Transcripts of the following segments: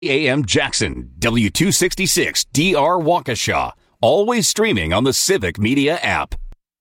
AM Jackson, W266 DR Waukesha. Always streaming on the Civic Media app.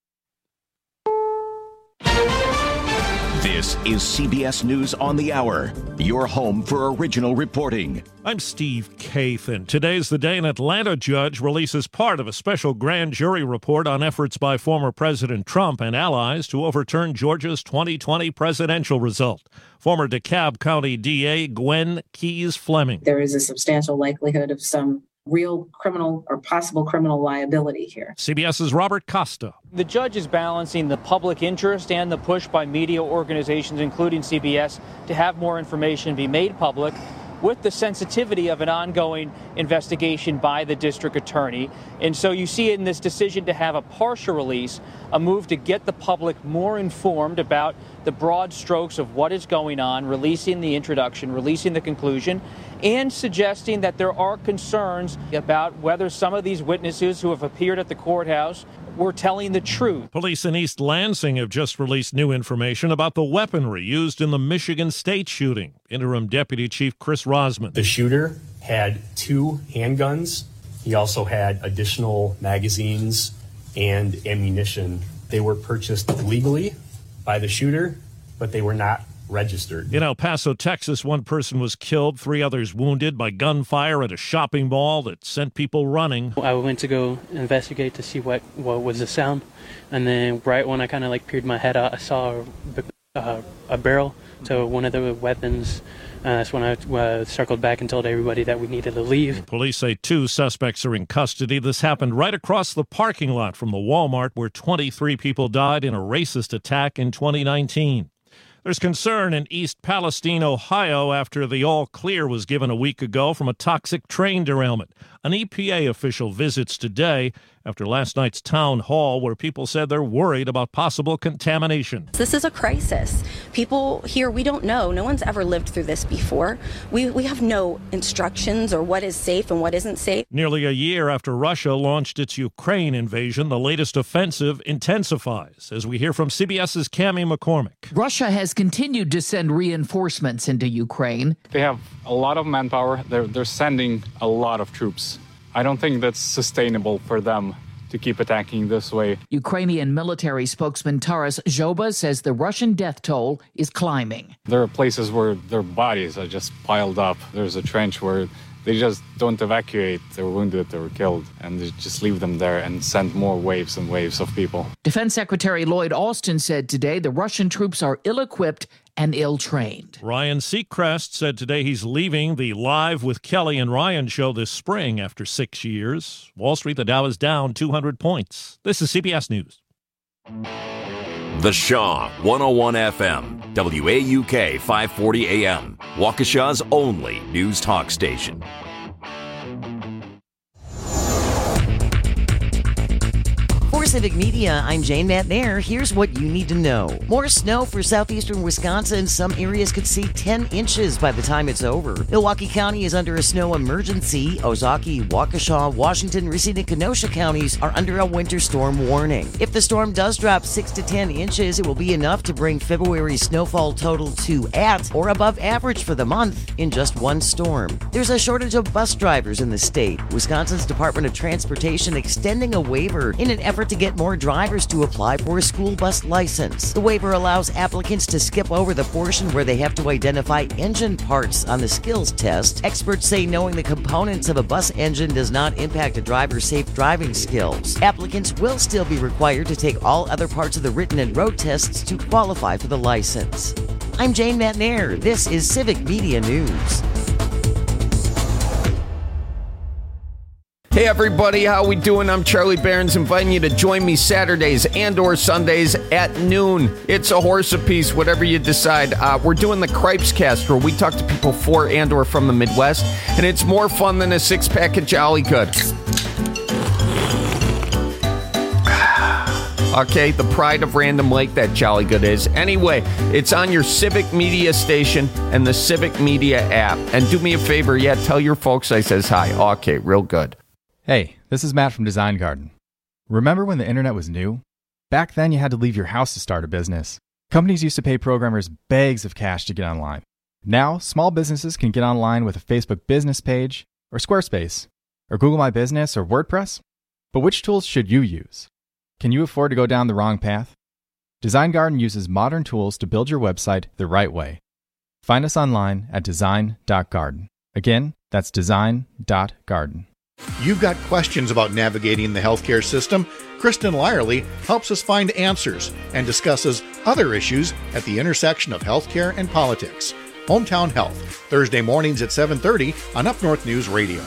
This is CBS News on the Hour, your home for original reporting. I'm Steve Kathan. Today's the day an Atlanta judge releases part of a special grand jury report on efforts by former President Trump and allies to overturn Georgia's 2020 presidential result. Former DeKalb County DA Gwen Keyes Fleming. There is a substantial likelihood of some real criminal or possible criminal liability here. CBS's Robert Costa. The judge is balancing the public interest and the push by media organizations, including CBS, to have more information be made public with the sensitivity of an ongoing investigation by the district attorney. And so you see in this decision to have a partial release, a move to get the public more informed about the broad strokes of what is going on, releasing the introduction, releasing the conclusion, and suggesting that there are concerns about whether some of these witnesses who have appeared at the courthouse were telling the truth. Police in East Lansing have just released new information about the weaponry used in the Michigan State shooting. Interim Deputy Chief Chris Rosman. The shooter had 2 handguns. He also had additional magazines and ammunition. They were purchased legally by the shooter, but they were not registered. In El Paso, Texas, 1 person was killed, 3 others wounded by gunfire at a shopping mall that sent people running. I went to go investigate to see what was the sound, and then right when I kind of peered my head out, I saw a barrel to one of the weapons. That's when I circled back and told everybody that we needed to leave. Police say 2 suspects are in custody. This happened right across the parking lot from the Walmart where 23 people died in a racist attack in 2019. There's concern in East Palestine, Ohio, after the all-clear was given a week ago from a toxic train derailment. An EPA official visits today after last night's town hall where people said they're worried about possible contamination. This is a crisis. People here, we don't know. No one's ever lived through this before. We have no instructions or what is safe and what isn't safe. Nearly a year after Russia launched its Ukraine invasion, the latest offensive intensifies. As we hear from CBS's Cammie McCormick. Russia has continued to send reinforcements into Ukraine. They have a lot of manpower. They're sending a lot of troops. I don't think that's sustainable for them to keep attacking this way. Ukrainian military spokesman Taras Zhoba says the Russian death toll is climbing. There are places where their bodies are just piled up. There's a trench where they just don't evacuate their wounded that were killed, and they just leave them there and send more waves and waves of people. Defense Secretary Lloyd Austin said today the Russian troops are ill-equipped and ill-trained. Ryan Seacrest said today he's leaving the Live with Kelly and Ryan show this spring after 6 years. Wall Street, the Dow is down 200 points. This is CBS News. The Shaw, 101 FM, WAUK 540 AM, Waukesha's only news talk station. For Civic Media, I'm Jane McNair. Here's what you need to know. More snow for southeastern Wisconsin. Some areas could see 10 inches by the time it's over. Milwaukee County is under a snow emergency. Ozaukee, Waukesha, Washington, Racine, and Kenosha counties are under a winter storm warning. If the storm does drop 6 to 10 inches, it will be enough to bring February's snowfall total to at or above average for the month in just 1 storm. There's a shortage of bus drivers in the state. Wisconsin's Department of Transportation extending a waiver in an effort to get more drivers to apply for a school bus license. The waiver allows applicants to skip over the portion where they have to identify engine parts on the skills test. Experts say knowing the components of a bus engine does not impact a driver's safe driving skills. Applicants will still be required to take all other parts of the written and road tests to qualify for the license. I'm Jane McNair. This is Civic Media News. Hey everybody, how we doing? I'm Charlie Barons, inviting you to join me Saturdays and or Sundays at noon. It's a horse apiece, whatever you decide. We're doing the Cripes Cast, where we talk to people for and or from the Midwest, and it's more fun than a 6-pack of Jolly Good. Okay, the pride of Random Lake, that Jolly Good is. Anyway, it's on your Civic Media station and the Civic Media app. And do me a favor, tell your folks I says hi. Okay, real good. Hey, this is Matt from Design Garden. Remember when the internet was new? Back then, you had to leave your house to start a business. Companies used to pay programmers bags of cash to get online. Now, small businesses can get online with a Facebook business page, or Squarespace, or Google My Business, or WordPress. But which tools should you use? Can you afford to go down the wrong path? Design Garden uses modern tools to build your website the right way. Find us online at design.garden. Again, that's design.garden. You've got questions about navigating the healthcare system? Kristen Lyerly helps us find answers and discusses other issues at the intersection of healthcare and politics. Hometown Health, Thursday mornings at 7:30 on Up North News Radio.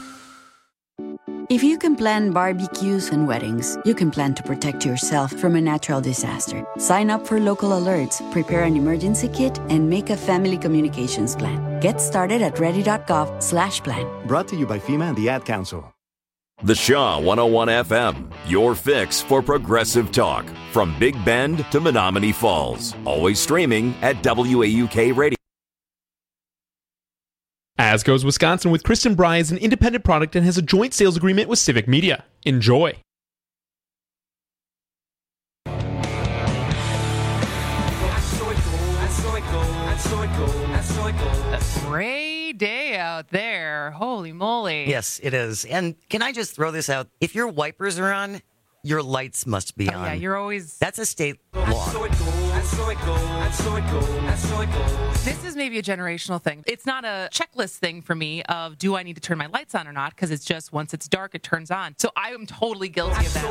If you can plan barbecues and weddings, you can plan to protect yourself from a natural disaster. Sign up for local alerts, prepare an emergency kit, and make a family communications plan. Get started at ready.gov/plan. Brought to you by FEMA and the Ad Council. The Shaw 101 FM, your fix for progressive talk. From Big Bend to Menominee Falls. Always streaming at WAUK Radio. As Goes Wisconsin with Kristen Bry is an independent product and has a joint sales agreement with Civic Media. Enjoy. A great day out there. Holy moly. Yes, it is. And can I just throw this out? If your wipers are on, your lights must be on. Yeah, you're always... That's a state law. This is maybe a generational thing. It's not a checklist thing for me of do I need to turn my lights on or not, because it's just once it's dark, it turns on. So I am totally guilty of that.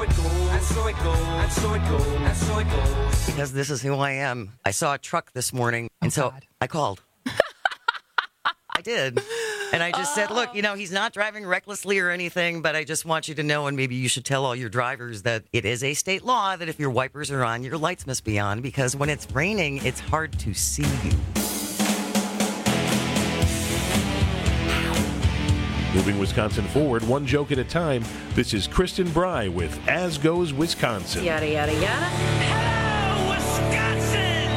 Because this is who I am. I saw a truck this morning, and so I called. I did. And I just said, look, he's not driving recklessly or anything, but I just want you to know, and maybe you should tell all your drivers that it is a state law that if your wipers are on, your lights must be on, because when it's raining, it's hard to see you. Moving Wisconsin forward, one joke at a time. This is Kristen Bry with As Goes Wisconsin. Yada, yada, yada. Hello, Wisconsin!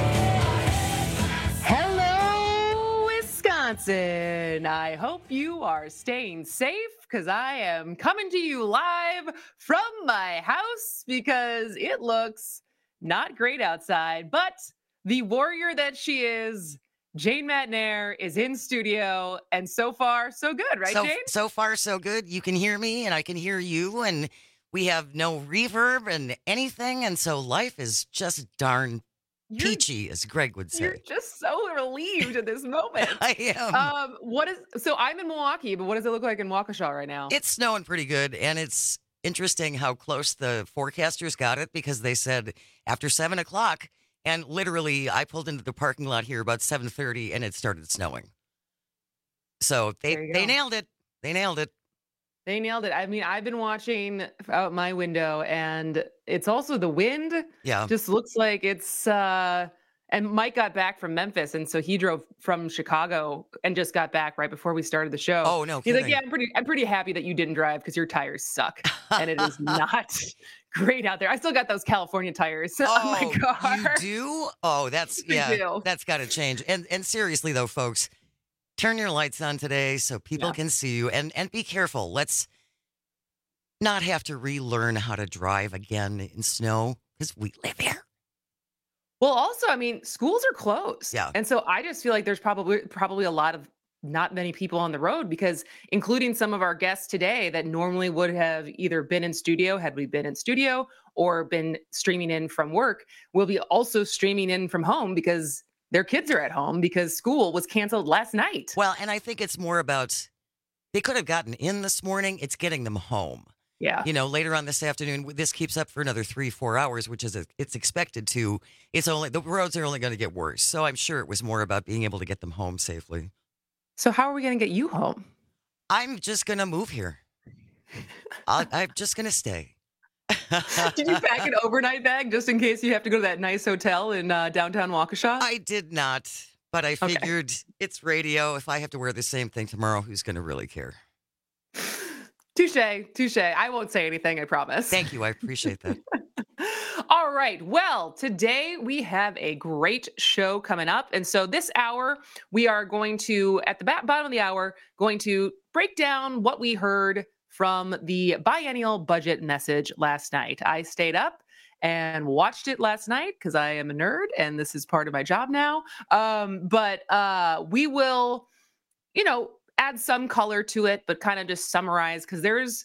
Hello, Wisconsin. I hope you are staying safe, because I am coming to you live from my house because it looks not great outside, but the warrior that she is, Jane Matnair, is in studio, and so far, so good, right, Jane? So far, so good. You can hear me, and I can hear you, and we have no reverb and anything, and so life is just darn peachy, as Greg would say. You're just so relieved at this moment. I am. So I'm in Milwaukee, but what does it look like in Waukesha right now? It's snowing pretty good, and it's interesting how close the forecasters got it, because they said after 7 o'clock, and literally, I pulled into the parking lot here about 7:30, and it started snowing. So they nailed it. They nailed it. They nailed it. I mean, I've been watching out my window, and it's also the wind. Yeah. Just looks like it's... and Mike got back from Memphis, and so he drove from Chicago and just got back right before we started the show. Oh, no He's kidding. like, yeah, I'm pretty happy that you didn't drive because your tires suck, and it is not great out there. I still got those California tires on my car. You do? Oh, that's that's got to change. And seriously though, folks, turn your lights on today so people can see you, and be careful. Let's not have to relearn how to drive again in snow, because we live here. Well, also, I mean, schools are closed. Yeah. And so I just feel like there's probably a lot of not many people on the road, because including some of our guests today that normally would have either been in studio, had we been in studio, or been streaming in from work, will be also streaming in from home because their kids are at home because school was canceled last night. Well, and I think it's more about they could have gotten in this morning. It's getting them home. Yeah. Later on this afternoon, this keeps up for another 3-4 hours, which is it's expected to. The roads are only going to get worse. So I'm sure it was more about being able to get them home safely. So how are we going to get you home? I'm just going to move here. I'm just going to stay. Did you pack an overnight bag just in case you have to go to that nice hotel in downtown Waukesha? I did not, but I figured it's radio. If I have to wear the same thing tomorrow, who's going to really care? Touche. I won't say anything, I promise. Thank you. I appreciate that. All right. Well, today we have a great show coming up. And so this hour, we are going to, at the bottom of the hour, going to break down what we heard from the biennial budget message last night. I stayed up and watched it last night because I am a nerd and this is part of my job now. But we will, add some color to it, but kind of just summarize because there's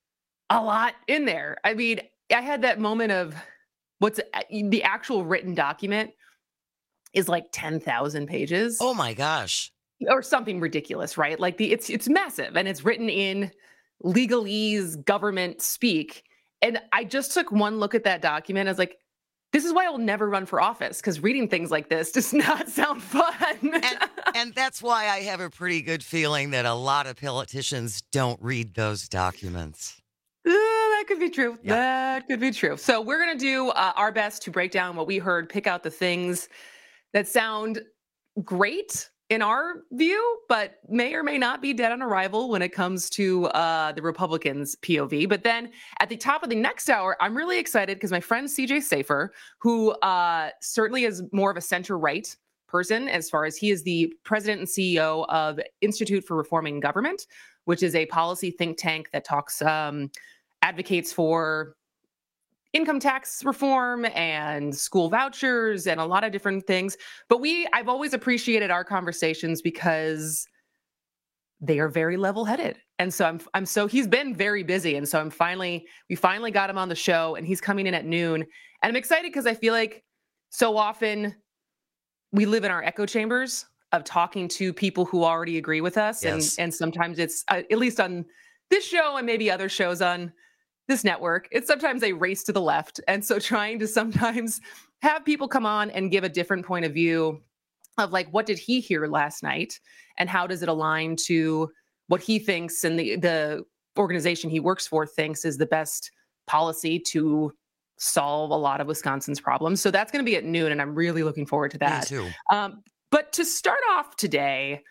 a lot in there. I mean, I had that moment of what's the actual written document is like 10,000 pages. Oh my gosh. Or something ridiculous, right? Like it's massive and it's written in legalese government speak. And I just took one look at that document. I was like, this is why I'll never run for office, because reading things like this does not sound fun. And that's why I have a pretty good feeling that a lot of politicians don't read those documents. That could be true. Yeah. That could be true. So we're going to do our best to break down what we heard, pick out the things that sound great in our view, but may or may not be dead on arrival when it comes to the Republicans' POV. But then at the top of the next hour, I'm really excited because my friend CJ Safer, who certainly is more of a center-right person as far as he is the president and CEO of Institute for Reforming Government, which is a policy think tank that talks, advocates for income tax reform and school vouchers and a lot of different things. But I've always appreciated our conversations because they are very level-headed. And so he's been very busy. And so we finally got him on the show and he's coming in at noon. And I'm excited because I feel like so often we live in our echo chambers of talking to people who already agree with us. Yes. And sometimes it's, at least on this show and maybe other shows on this network, it's sometimes a race to the left. And so trying to sometimes have people come on and give a different point of view of like, what did he hear last night? And how does it align to what he thinks and the organization he works for thinks is the best policy to solve a lot of Wisconsin's problems. So that's going to be at noon. And I'm really looking forward to that. Me too. But to start off today,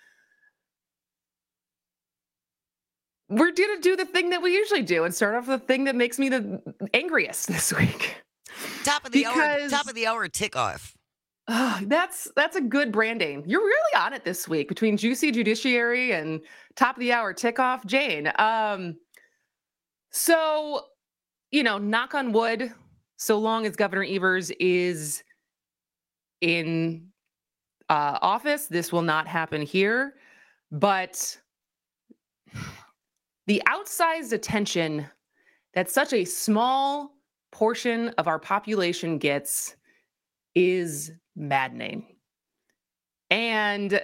we're going to do the thing that we usually do and start off with the thing that makes me the angriest this week. Top of the hour tick-off. That's a good branding. You're really on it this week between Juicy Judiciary and top of the hour tick-off. Jane. So, knock on wood, so long as Governor Evers is in office, this will not happen here. But the outsized attention that such a small portion of our population gets is maddening. And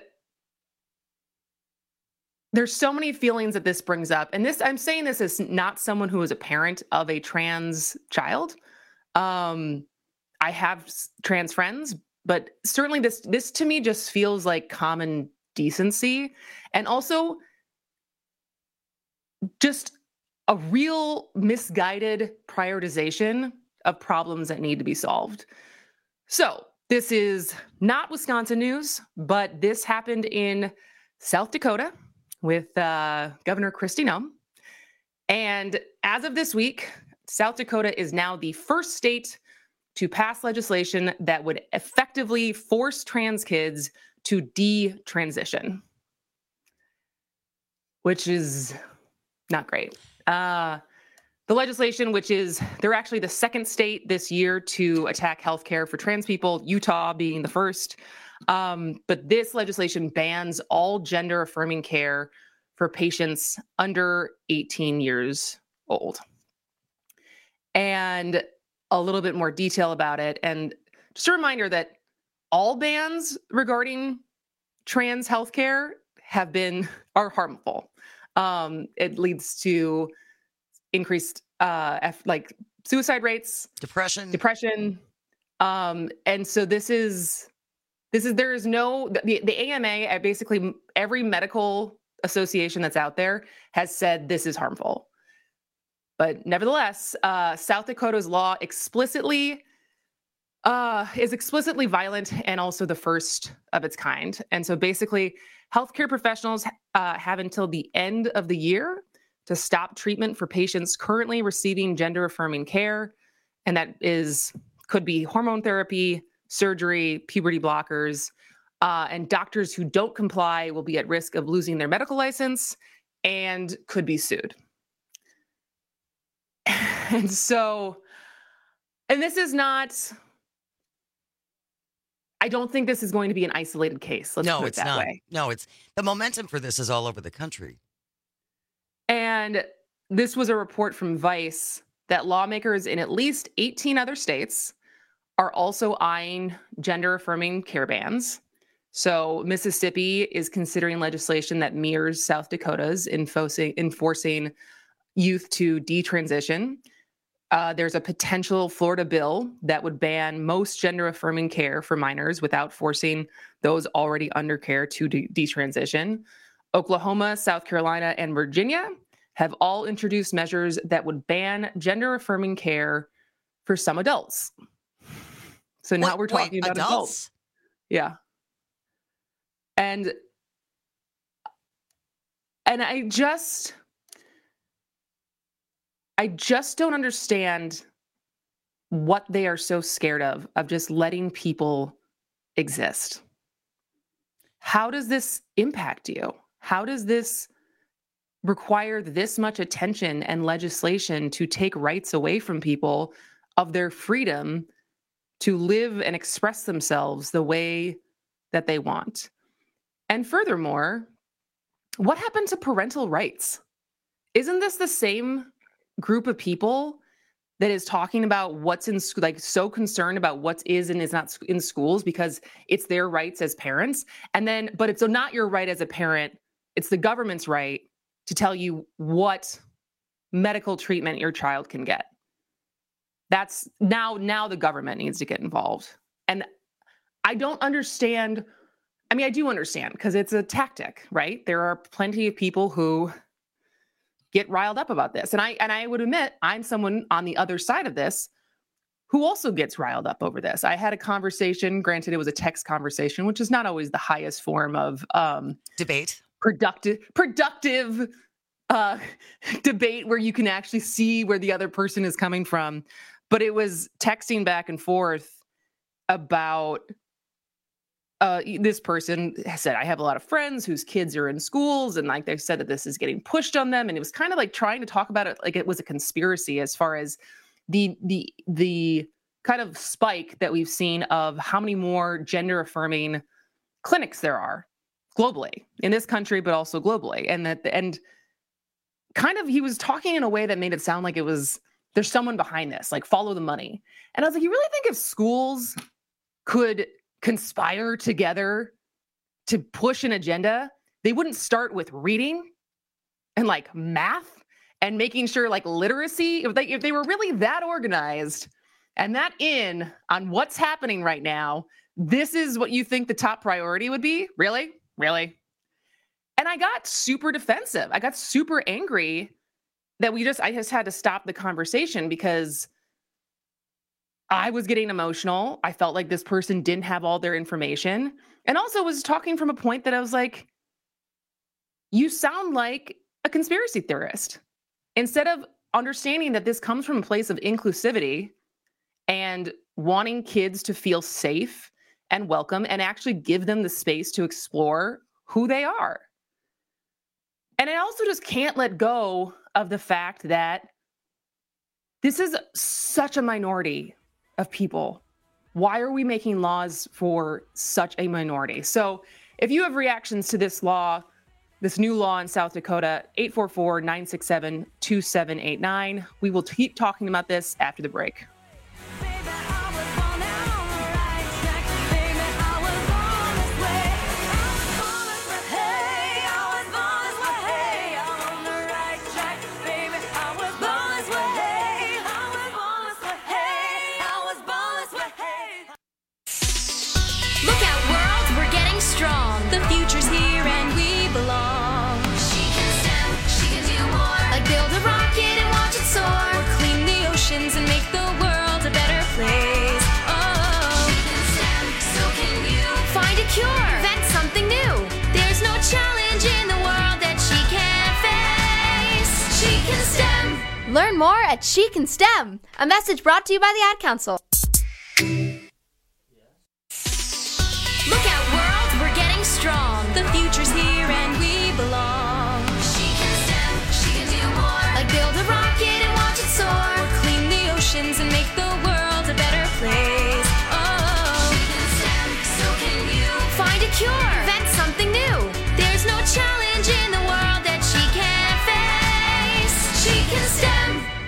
there's so many feelings that this brings up. And I'm saying this as not someone who is a parent of a trans child. I have trans friends, but certainly this to me just feels like common decency. And also just a real misguided prioritization of problems that need to be solved. So this is not Wisconsin news, but this happened in South Dakota with Governor Kristi Noem. And as of this week, South Dakota is now the first state to pass legislation that would effectively force trans kids to detransition, which is not great. The legislation, which is, they're actually the second state this year to attack healthcare for trans people, Utah being the first. But this legislation bans all gender-affirming care for patients under 18 years old. And a little bit more detail about it. And just a reminder that all bans regarding trans healthcare are harmful. It leads to increased suicide rates, depression. And so there is no, the AMA, basically every medical association that's out there has said this is harmful. But nevertheless, South Dakota's law is explicitly violent and also the first of its kind. And so basically, healthcare professionals have until the end of the year to stop treatment for patients currently receiving gender-affirming care. And that could be hormone therapy, surgery, puberty blockers. And doctors who don't comply will be at risk of losing their medical license and could be sued. And so And this is not, I don't think this is going to be an isolated case. Let's put it that way. No, it's the momentum for this is all over the country. And this was a report from Vice that lawmakers in at least 18 other states are also eyeing gender-affirming care bans. So Mississippi is considering legislation that mirrors South Dakota's enforcing youth to detransition. There's a potential Florida bill that would ban most gender-affirming care for minors without forcing those already under care to detransition. Oklahoma, South Carolina, and Virginia have all introduced measures that would ban gender-affirming care for some adults. So now we're talking about adults. Yeah. And I just don't understand what they are so scared of just letting people exist. How does this impact you? How does this require this much attention and legislation to take rights away from people of their freedom to live and express themselves the way that they want? And furthermore, what happened to parental rights? Isn't this the same group of people that is talking about what's in school, like so concerned about what is and is not in schools because it's their rights as parents? And then, but it's not your right as a parent, it's the government's right to tell you what medical treatment your child can get. That's now the government needs to get involved. And I don't understand. I mean, I do understand because it's a tactic, right? There are plenty of people who get riled up about this. And I would admit I'm someone on the other side of this who also gets riled up over this. I had a conversation, granted it was a text conversation, which is not always the highest form of debate. Productive debate where you can actually see where the other person is coming from. But it was texting back and forth about this person said, I have a lot of friends whose kids are in schools and like they said that this is getting pushed on them. And it was kind of like trying to talk about it like it was a conspiracy as far as the kind of spike that we've seen of how many more gender affirming clinics there are globally in this country, but also globally. And kind of he was talking in a way that made it sound like it was there's someone behind this, like follow the money. And I was like, you really think if schools could conspire together to push an agenda, they wouldn't start with reading and like math and making sure like literacy, if they were really that organized and that in on what's happening right now, this is what you think the top priority would be? Really? And I got super defensive. I got super angry that I just had to stop the conversation because I was getting emotional. I felt like this person didn't have all their information and also was talking from a point that I was like, you sound like a conspiracy theorist. Instead of understanding that this comes from a place of inclusivity and wanting kids to feel safe and welcome and actually give them the space to explore who they are. And I also just can't let go of the fact that this is such a minority of people. Why are we making laws for such a minority? So if you have reactions to this law, this new law in South Dakota, 844-967-2789. We will keep talking about this after the break. Strong. The future's here and we belong. She can STEM, she can do more. Like build a rocket and watch it soar. Or clean the oceans and make the world a better place. Oh, she can STEM, so can you. Find a cure, invent something new. There's no challenge in the world that she can't face. She can STEM. Learn more at She Can STEM. A message brought to you by the Ad Council. Strong. The future's here and we belong. She can STEM, she can do more. Like build a rocket and watch it soar. Or clean the oceans and make the world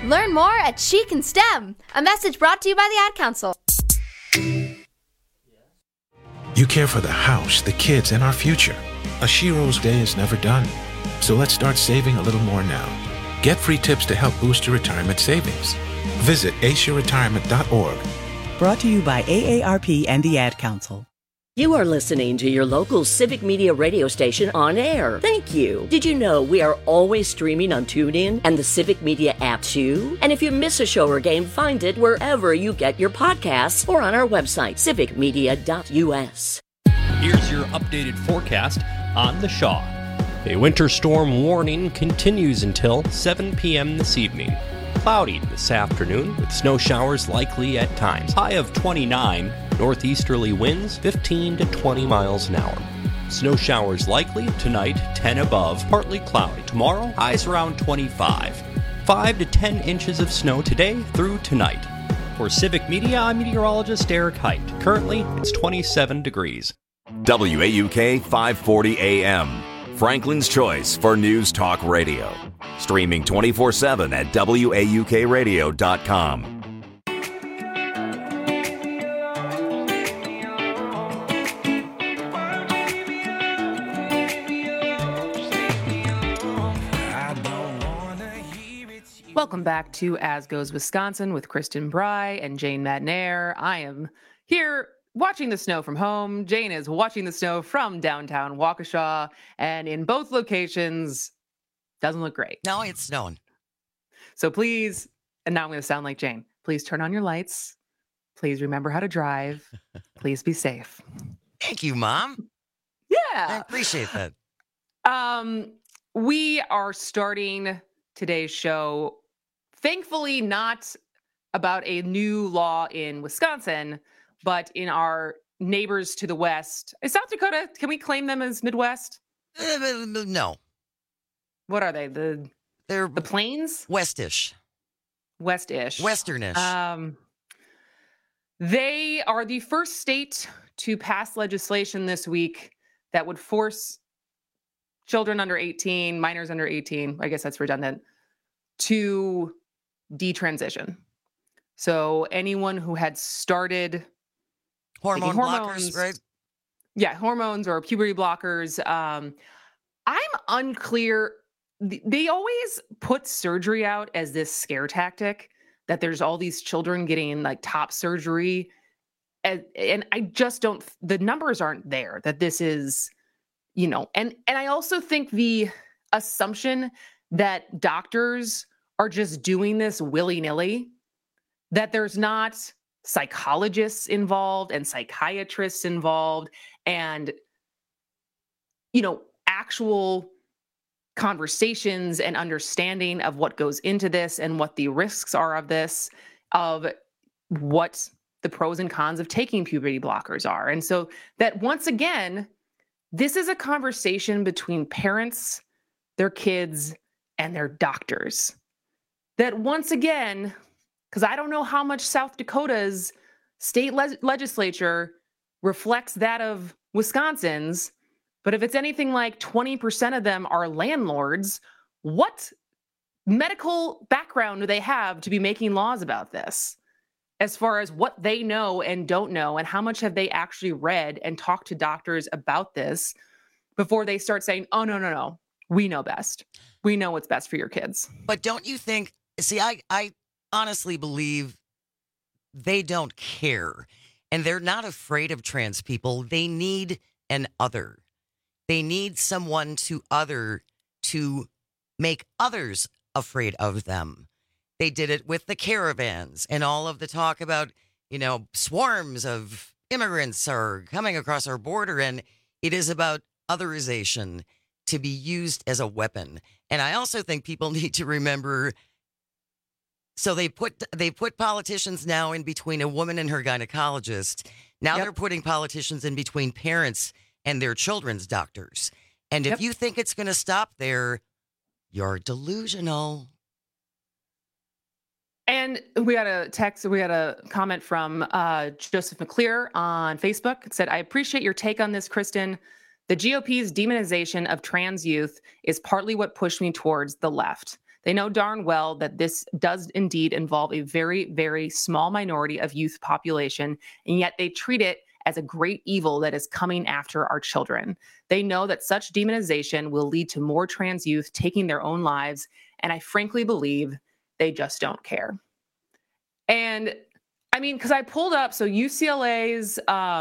Learn more at She Can STEM. A message brought to you by the Ad Council. You care for the house, the kids, and our future. A Shiro's day is never done. So let's start saving a little more now. Get free tips to help boost your retirement savings. Visit aceyourretirement.org. Brought to you by AARP and the Ad Council. You are listening to your local Civic Media radio station on air. Thank you. Did you know we are always streaming on TuneIn and the Civic Media app too? And if you miss a show or game, find it wherever you get your podcasts or on our website, civicmedia.us. Here's your updated forecast on the Shaw. A winter storm warning continues until 7 p.m. this evening. Cloudy this afternoon with snow showers likely at times. High of 29, northeasterly winds 15 to 20 miles an hour. Snow showers likely tonight, 10 above, partly cloudy. Tomorrow, highs around 25. 5 to 10 inches of snow today through tonight. For Civic Media, I'm meteorologist Eric Height. Currently, it's 27 degrees. WAUK 540 AM. Franklin's choice for News Talk Radio. Streaming 24/7 at WAUKradio.com. Welcome back to As Goes Wisconsin with Kristen Bry and Jane Madnair. I am here watching the snow from home. Jane is watching the snow from downtown Waukesha, and in both locations, doesn't look great. No, it's snowing. So please, and now I'm going to sound like Jane, please turn on your lights. Please remember how to drive. Please be safe. Thank you, Mom. Yeah. I appreciate that. We are starting today's show, thankfully not about a new law in Wisconsin, but in our neighbors to the west. Is South Dakota, can we claim them as Midwest? No. What are they? They're the Plains? Westish. Westish. Westernish. They are the first state to pass legislation this week that would force children under 18, minors under 18, I guess that's redundant, to detransition. So anyone who had started hormone blockers, right? Yeah, hormones or puberty blockers. I'm unclear. They always put surgery out as this scare tactic, that there's all these children getting like top surgery. And I just don't, the numbers aren't there that this is, and I also think the assumption that doctors are just doing this willy-nilly, that there's not psychologists involved and psychiatrists involved and, actual conversations and understanding of what goes into this and what the risks are of this, of what the pros and cons of taking puberty blockers are. And so that once again, this is a conversation between parents, their kids, and their doctors. That once again, because I don't know how much South Dakota's state legislature reflects that of Wisconsin's, but if it's anything like 20% of them are landlords, what medical background do they have to be making laws about this? As far as what they know and don't know, and how much have they actually read and talked to doctors about this before they start saying, oh, no, we know best. We know what's best for your kids. But don't you think, I honestly believe they don't care. And they're not afraid of trans people. They need an other. They need someone to make others afraid of them. They did it with the caravans and all of the talk about, swarms of immigrants are coming across our border. And it is about otherization to be used as a weapon. And I also think people need to remember, so they put politicians now in between a woman and her gynecologist. Now they're putting politicians in between parents and their children's doctors. And if you think it's going to stop there, you're delusional. And we got a comment from Joseph McClear on Facebook. It said, I appreciate your take on this, Kristen. The GOP's demonization of trans youth is partly what pushed me towards the left. They know darn well that this does indeed involve a very, very small minority of youth population, and yet they treat it as a great evil that is coming after our children. They know that such demonization will lead to more trans youth taking their own lives, and I frankly believe they just don't care. And I mean, because I pulled up, so UCLA's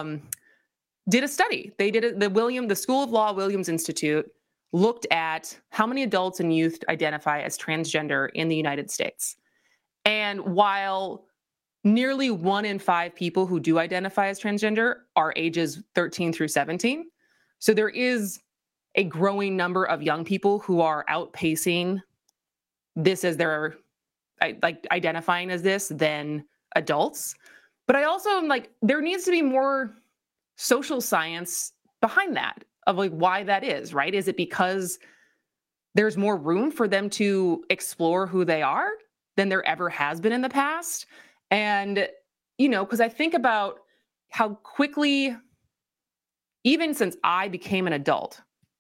did a study. They did it, the School of Law Williams Institute looked at how many adults and youth identify as transgender in the United States. And while nearly 1 in 5 people who do identify as transgender are ages 13 through 17, so there is a growing number of young people who are outpacing this as their, like, identifying as this than adults. But I also am like, there needs to be more social science behind that, of like why that is, right? Is it because there's more room for them to explore who they are than there ever has been in the past? And, you know, because I think about how quickly, even since I became an adult,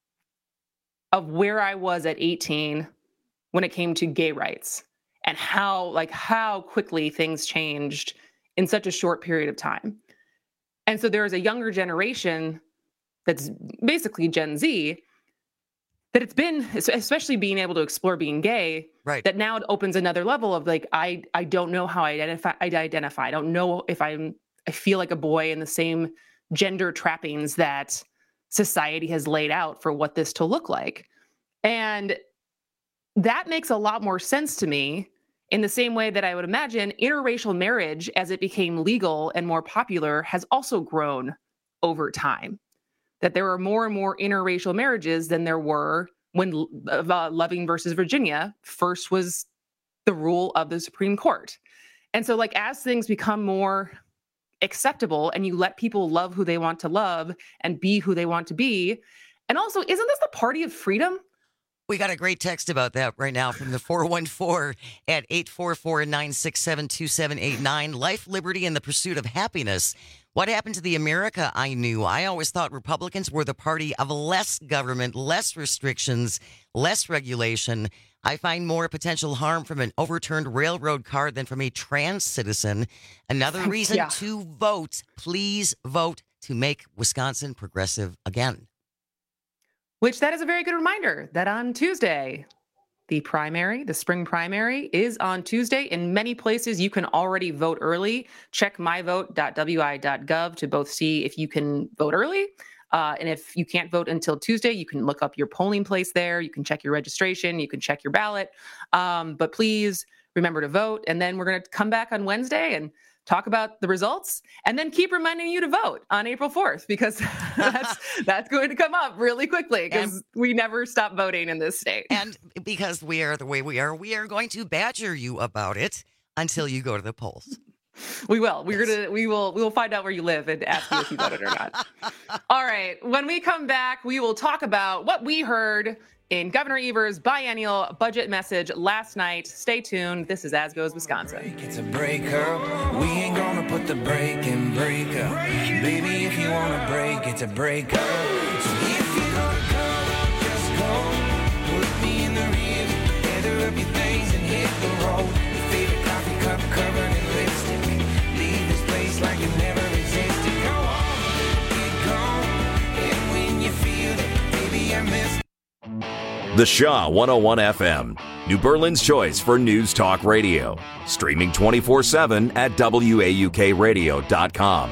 of where I was at 18 when it came to gay rights, and how quickly things changed in such a short period of time. And so there is a younger generation that's basically Gen Z, that it's been, especially being able to explore being gay, right, that now it opens another level of like, I don't know how I identify. I don't know if I feel like a boy in the same gender trappings that society has laid out for what this to look like. And that makes a lot more sense to me, in the same way that I would imagine interracial marriage, as it became legal and more popular, has also grown over time. That there are more and more interracial marriages than there were when Loving versus Virginia first was the rule of the Supreme Court. And so, like, as things become more acceptable and you let people love who they want to love and be who they want to be, and also, isn't this the party of freedom? We got a great text about that right now from the 414 at 844-967-2789. Life, liberty, and the pursuit of happiness. What happened to the America I knew? I always thought Republicans were the party of less government, less restrictions, less regulation. I find more potential harm from an overturned railroad car than from a trans citizen. Another reason to vote. Please vote to make Wisconsin progressive again. Which, that is a very good reminder that on Tuesday, the spring primary is on Tuesday. In many places, you can already vote early. Check myvote.wi.gov to both see if you can vote early. And if you can't vote until Tuesday, you can look up your polling place there. You can check your registration. You can check your ballot. But please remember to vote. And then we're going to come back on Wednesday and talk about the results, and then keep reminding you to vote on April 4th, because that's going to come up really quickly, because we never stop voting in this state. And because we are the way we are going to badger you about it until you go to the polls. We will. We will find out where you live and ask you if you voted or not. All right. When we come back, we will talk about what we heard in Governor Evers' biennial budget message last night. Stay tuned. This is As Goes Wisconsin. It's a breaker. We ain't gonna put the break in breaker. Baby, if you wanna break, it's a breaker. So if you're gonna go, just go. Put me in the rear, gather up your things and hit the road. Your favorite coffee cup covered in lipstick. Leave this place like you never existed. Go on, get gone. And when you feel it, baby, I missed. The Shaw 101 FM, New Berlin's choice for news talk radio. Streaming 24/7 at WAUKradio.com.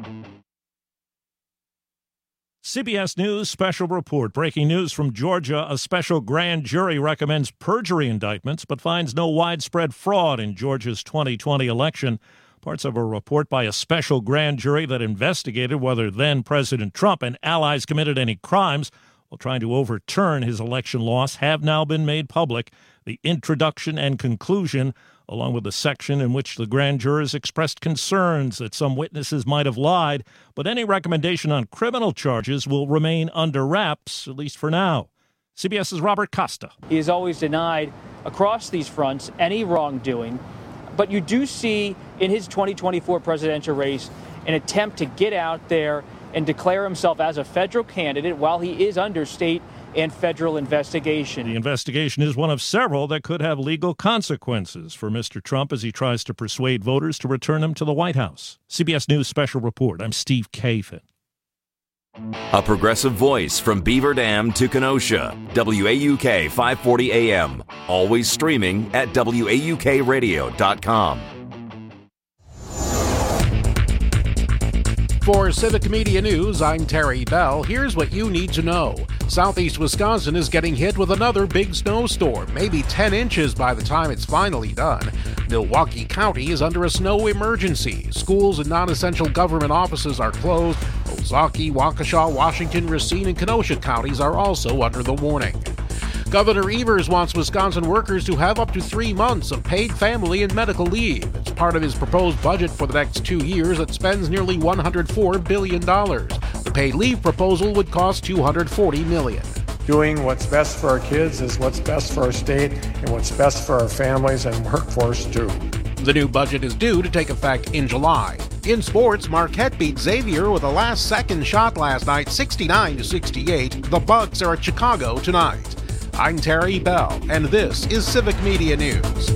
CBS News special report. Breaking news from Georgia. A special grand jury recommends perjury indictments but finds no widespread fraud in Georgia's 2020 election. Parts of a report by a special grand jury that investigated whether then President Trump and allies committed any crimes while trying to overturn his election loss have now been made public. The introduction and conclusion, along with the section in which the grand jurors expressed concerns that some witnesses might have lied, but any recommendation on criminal charges will remain under wraps, at least for now. CBS's Robert Costa. He has always denied across these fronts any wrongdoing, but you do see in his 2024 presidential race an attempt to get out there and declare himself as a federal candidate while he is under state and federal investigation. The investigation is one of several that could have legal consequences for Mr. Trump as he tries to persuade voters to return him to the White House. CBS News Special Report. I'm Steve Kathan. A progressive voice from Beaver Dam to Kenosha. WAUK 540 AM. Always streaming at WAUKradio.com. For Civic Media News, I'm Terry Bell. Here's what you need to know. Southeast Wisconsin is getting hit with another big snowstorm, maybe 10 inches by the time it's finally done. Milwaukee County is under a snow emergency. Schools and non-essential government offices are closed. Ozaukee, Waukesha, Washington, Racine, and Kenosha counties are also under the warning. Governor Evers wants Wisconsin workers to have up to 3 months of paid family and medical leave. It's part of his proposed budget for the next 2 years that spends nearly $104 billion. The paid leave proposal would cost $240 million. Doing what's best for our kids is what's best for our state and what's best for our families and workforce too. The new budget is due to take effect in July. In sports, Marquette beat Xavier with a last-second shot last night, 69-68. The Bucks are at Chicago tonight. I'm Terry Bell, and this is Civic Media News.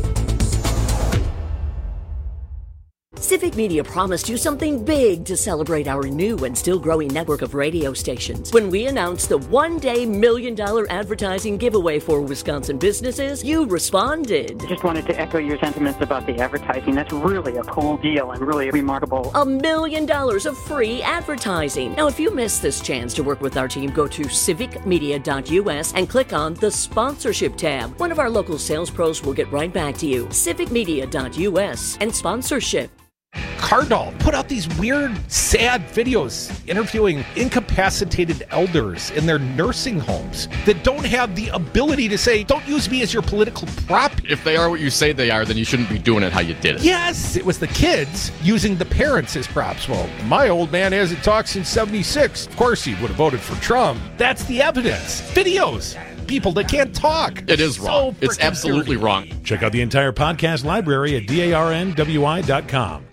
Civic Media promised you something big to celebrate our new and still growing network of radio stations. When we announced the one-day $1 million advertising giveaway for Wisconsin businesses, you responded. I just wanted to echo your sentiments about the advertising. That's really a cool deal and really remarkable. $1 million of free advertising. Now, if you missed this chance to work with our team, go to civicmedia.us and click on the sponsorship tab. One of our local sales pros will get right back to you. civicmedia.us and sponsorship. Cardall put out these weird, sad videos interviewing incapacitated elders in their nursing homes that don't have the ability to say, don't use me as your political prop. If they are what you say they are, then you shouldn't be doing it how you did it. Yes, it was the kids using the parents as props. Well, my old man hasn't talked since 76. Of course he would have voted for Trump. That's the evidence. Videos. People that can't talk. It is wrong. So it's absolutely wrong. Check out the entire podcast library at darnwi.com.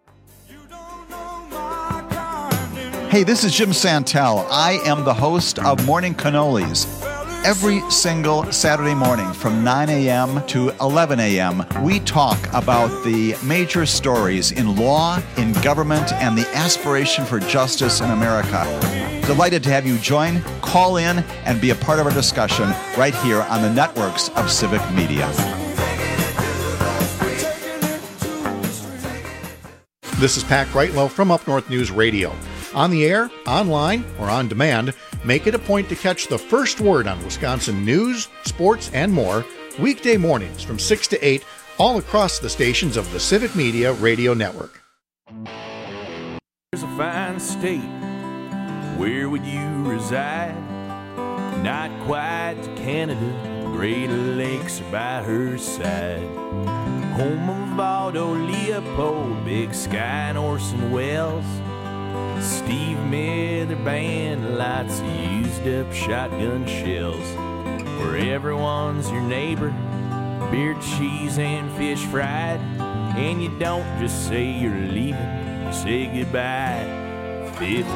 Hey, this is Jim Santel. I am the host of Morning Cannolis. Every single Saturday morning from 9 a.m. to 11 a.m., we talk about the major stories in law, in government, and the aspiration for justice in America. Delighted to have you join, call in, and be a part of our discussion right here on the networks of Civic Media. This is Pat Greitlow from Up North News Radio. On the air, online, or on demand, make it a point to catch the first word on Wisconsin news, sports, and more weekday mornings from 6 to 8 all across the stations of the Civic Media Radio Network. There's a fine state. Where would you reside? Not quite to Canada. Great Lakes are by her side. Home of Aldo Leopold, Big Sky and Orson Welles. Steve Miller Band, lots of used up shotgun shells. Where everyone's your neighbor, beer, cheese, and fish fried. And you don't just say you're leaving, you say goodbye 15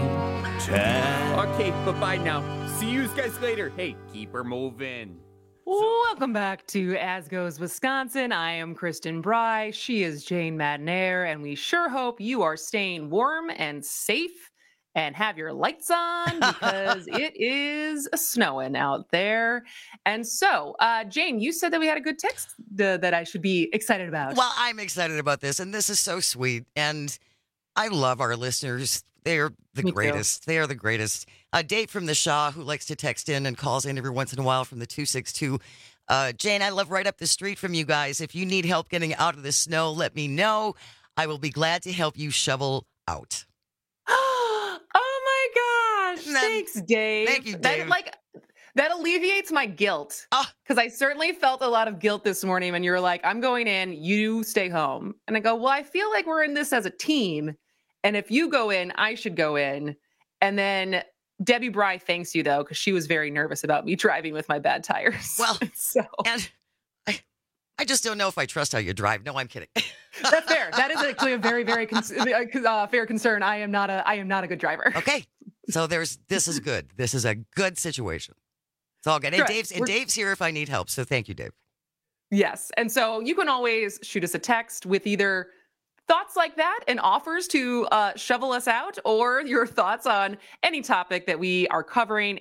times. Okay, bye-bye now. See you guys later. Hey, keep her moving. Welcome back to As Goes Wisconsin. I am Kristen Bry. She is Jane Madnair, and we sure hope you are staying warm and safe and have your lights on because it is snowing out there. And so, Jane, you said that we had a good text that I should be excited about. Well, I'm excited about this, and this is so sweet. And I love our listeners. They're the greatest. They are the greatest. Dave from the Shaw, who likes to text in and calls in every once in a while from the 262. Jane, I live right up the street from you guys. If you need help getting out of the snow, let me know. I will be glad to help you shovel out. Oh my gosh. Thanks, Dave. Thank you, Dave. That alleviates my guilt. Because I certainly felt a lot of guilt this morning when you were like, I'm going in, you stay home. And I go, well, I feel like we're in this as a team. And if you go in, I should go in. And then Debbie Bry thanks you, though, because she was very nervous about me driving with my bad tires. Well, and I just don't know if I trust how you drive. No, I'm kidding. That's fair. That is actually a very, very fair concern. I am not a good driver. Okay. So this is good. This is a good situation. It's all good. And Correct. Dave's here if I need help. So thank you, Dave. Yes. And so you can always shoot us a text with either thoughts like that and offers to shovel us out, or your thoughts on any topic that we are covering.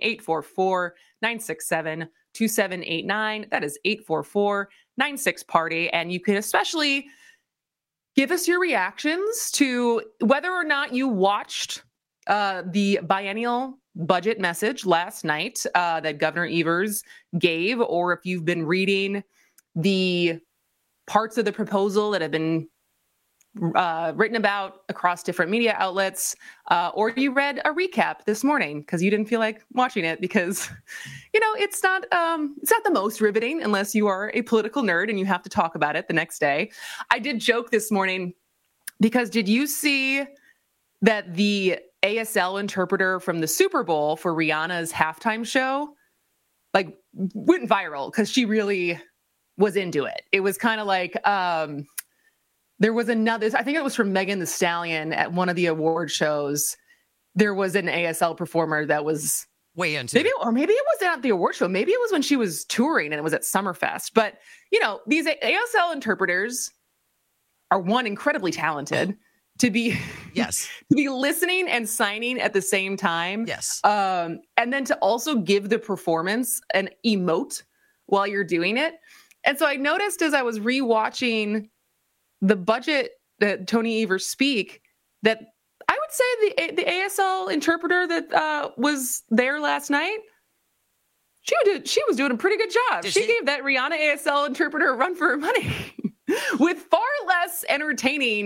844-967-2789. That is 844-96-PARTY. And you can especially give us your reactions to whether or not you watched the biennial budget message last night that Governor Evers gave, or if you've been reading the parts of the proposal that have been written about across different media outlets, or you read a recap this morning because you didn't feel like watching it because, it's not the most riveting unless you are a political nerd and you have to talk about it the next day. I did joke this morning because did you see that the ASL interpreter from the Super Bowl for Rihanna's halftime show went viral because she really was into it? It was kind of like there was another, I think it was from Megan Thee Stallion at one of the award shows. There was an ASL performer that was way into it. Or maybe it wasn't at the award show. Maybe it was when she was touring and it was at Summerfest. But, these ASL interpreters are incredibly talented to be yes to be listening and signing at the same time. Yes. And then to also give the performance an emote while you're doing it. And so I noticed as I was rewatching the budget that Tony Evers speak, that I would say the ASL interpreter that was there last night, she was doing a pretty good job. She gave that Rihanna ASL interpreter a run for her money with far less entertaining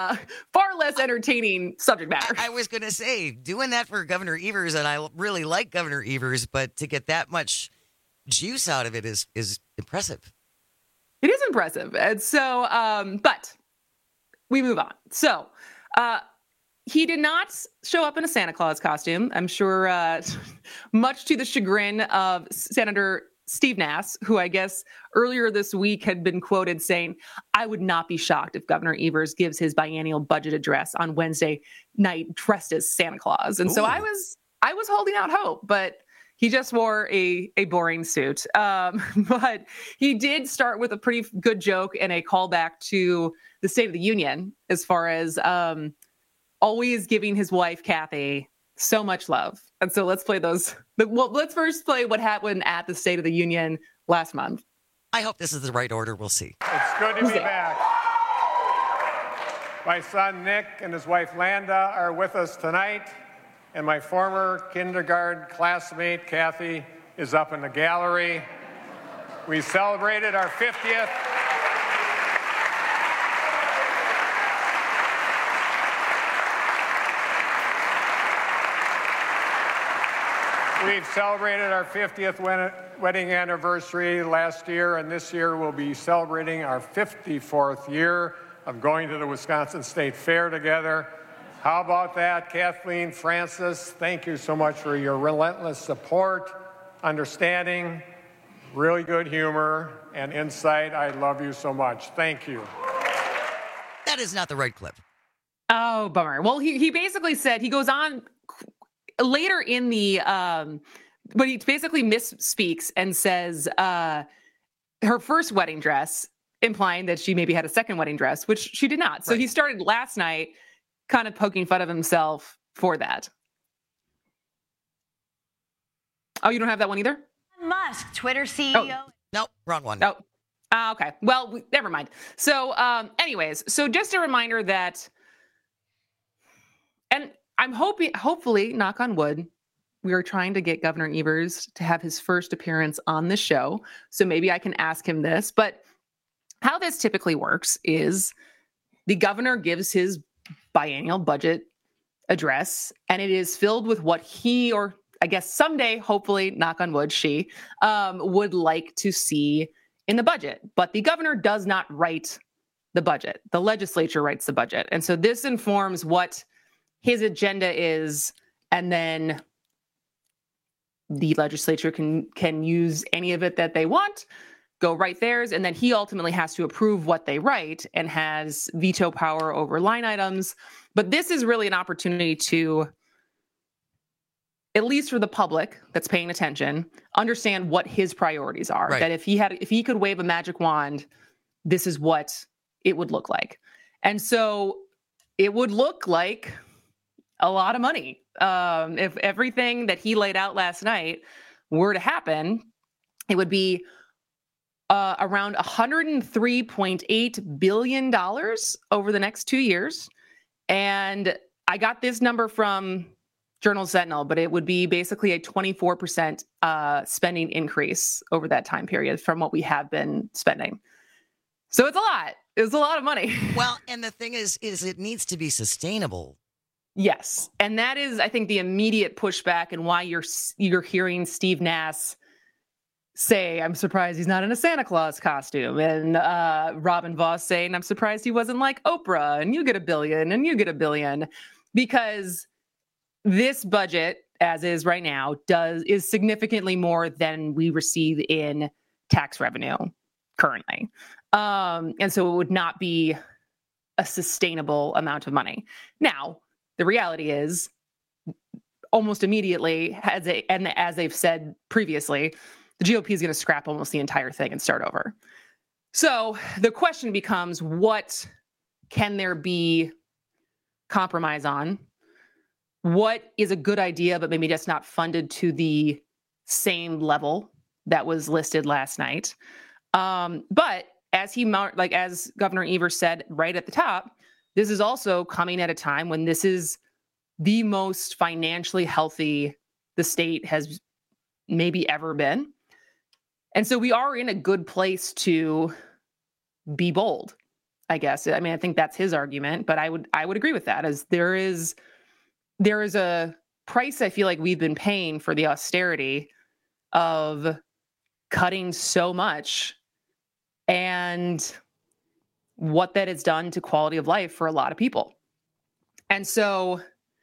subject matter. I was going to say, doing that for Governor Evers, and I really like Governor Evers, but to get that much juice out of it is impressive. It is impressive. And so, but we move on. So, he did not show up in a Santa Claus costume. I'm sure much to the chagrin of Senator Steve Nass, who I guess earlier this week had been quoted saying, "I would not be shocked if Governor Evers gives his biennial budget address on Wednesday night dressed as Santa Claus." And so I was holding out hope, but he just wore a boring suit. But he did start with a pretty good joke and a callback to the State of the Union as far as always giving his wife, Kathy, so much love. And so let's play those. Let's first play what happened at the State of the Union last month. I hope this is the right order. We'll see. It's good to be back. My son, Nick, and his wife, Landa, are with us tonight. And my former kindergarten classmate, Kathy, is up in the gallery. We celebrated our 50th. We've celebrated our 50th wedding anniversary last year, and this year we'll be celebrating our 54th year of going to the Wisconsin State Fair together. How about that, Kathleen Francis? Thank you so much for your relentless support, understanding, really good humor, and insight. I love you so much. Thank you. That is not the right clip. Oh, bummer. Well, he basically said, he goes on later in the, but he basically misspeaks and says her first wedding dress, implying that she maybe had a second wedding dress, which she did not. So he started last night kind of poking fun of himself for that. Oh, you don't have that one either? Musk, Twitter CEO. Oh, nope, wrong one. Oh, okay. Well, never mind. So anyways, so just a reminder that, and I'm hopefully, knock on wood, we are trying to get Governor Evers to have his first appearance on the show. So maybe I can ask him this. But how this typically works is the governor gives his biennial budget address, and it is filled with what he, or I guess someday, hopefully, knock on wood, she would like to see in the budget. But the governor does not write the budget. The legislature writes the budget. And so this informs what his agenda is, and then the legislature can use any of it that they want, go write theirs, and then he ultimately has to approve what they write and has veto power over line items. But this is really an opportunity to at least for the public that's paying attention, understand what his priorities are. Right. That if he could wave a magic wand, this is what it would look like. And so it would look like a lot of money. If everything that he laid out last night were to happen, it would be around $103.8 billion over the next 2 years. And I got this number from Journal Sentinel, but it would be basically a 24% spending increase over that time period from what we have been spending. So it's a lot. It's a lot of money. Well, and the thing is it needs to be sustainable. Yes. And that is, I think, the immediate pushback and why you're hearing Steve Nass say, I'm surprised he's not in a Santa Claus costume. And Robin Voss saying, I'm surprised he wasn't like Oprah and you get $1 billion and you get $1 billion. Because this budget, as is right now, is significantly more than we receive in tax revenue currently. And so it would not be a sustainable amount of money. Now, the reality is, almost immediately, as they've said previously, the GOP is going to scrap almost the entire thing and start over. So the question becomes, what can there be compromise on? What is a good idea, but maybe just not funded to the same level that was listed last night? But as Governor Evers said right at the top, this is also coming at a time when this is the most financially healthy the state has maybe ever been. And so we are in a good place to be bold, I guess. I mean, I think that's his argument, but I would agree with that, as there is a price I feel like we've been paying for the austerity of cutting so much and what that has done to quality of life for a lot of people. And so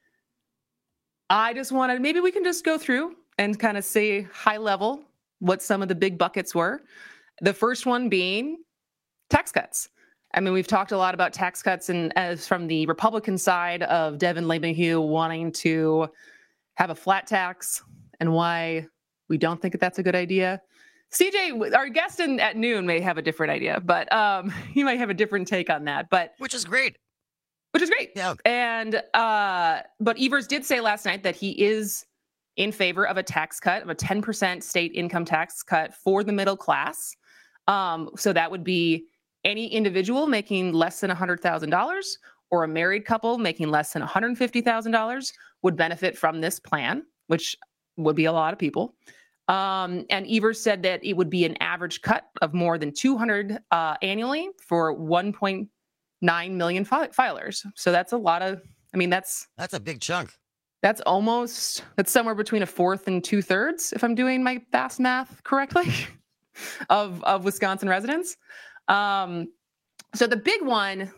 I just wanted, maybe we can just go through and kind of say high level what some of the big buckets were. The first one being tax cuts. I mean, we've talked a lot about tax cuts, and as from the Republican side of Devin LeMahieu wanting to have a flat tax and why we don't think that that's a good idea. CJ, our guest at noon, may have a different idea, but he might have a different take on that. But which is great. Yeah. And but Evers did say last night that he is in favor of a tax cut, of a 10% state income tax cut for the middle class. So that would be any individual making less than $100,000 or a married couple making less than $150,000 would benefit from this plan, which would be a lot of people. And Evers said that it would be an average cut of more than 200 annually for 1.9 million filers. So that's a lot of, I mean, that's a big chunk. That's somewhere between a fourth and 2/3, if I'm doing my fast math correctly, of Wisconsin residents. So the big one,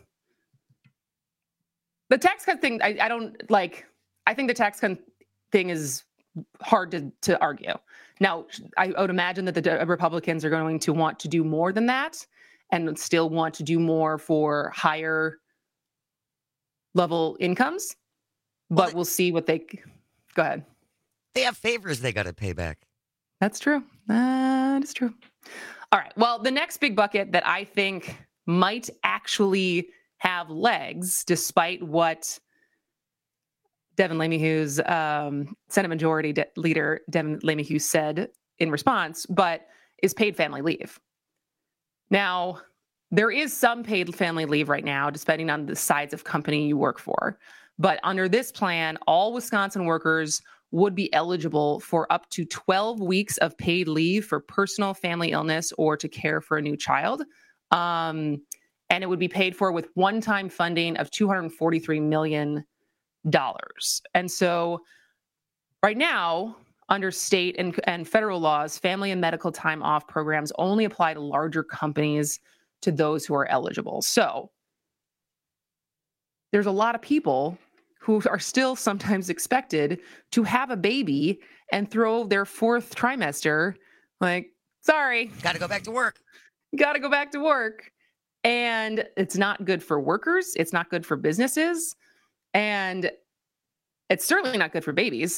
the tax cut thing, I don't like. I think the tax cut thing is hard to argue. Now, I would imagine that the Republicans are going to want to do more than that and still want to do more for higher level incomes. But we'll see what they... Go ahead. They have favors they got to pay back. That's true. That is true. All right. Well, the next big bucket that I think might actually have legs, despite what Devin LeMahieu's Senate Majority Leader Devin LeMahieu said in response, but is paid family leave. Now, there is some paid family leave right now, depending on the size of company you work for. But under this plan, all Wisconsin workers would be eligible for up to 12 weeks of paid leave for personal family illness or to care for a new child. And it would be paid for with one-time funding of $243 million. And so right now, under state and federal laws, family and medical time off programs only apply to larger companies, to those who are eligible. So there's a lot of people who are still sometimes expected to have a baby and throw their fourth trimester, like, sorry. Got to go back to work. Got to go back to work. And it's not good for workers. It's not good for businesses. And it's certainly not good for babies.